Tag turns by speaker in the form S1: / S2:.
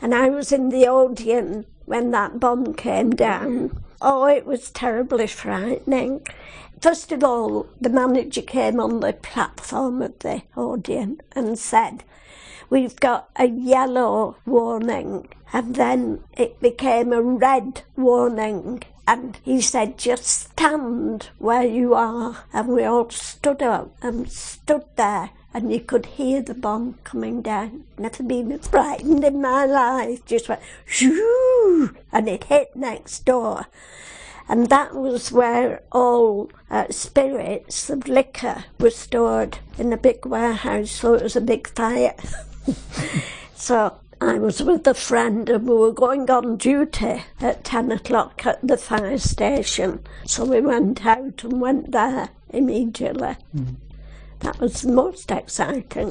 S1: and I was in the Odeon when that bomb came down. Oh, it was terribly frightening. First of all, the manager came on the platform of the Odeon and said, "We've got a yellow warning," and then it became a red warning. And he said, "Just stand where you are." And we all stood up and stood there, and you could hear the bomb coming down. Never been frightened in my life. Just went, shoo, and it hit next door. And that was where all spirits of liquor were stored in a big warehouse, so it was a big fire. So I was with a friend and we were going on duty at 10 o'clock at the fire station. So we went out and went there immediately. That was the most exciting.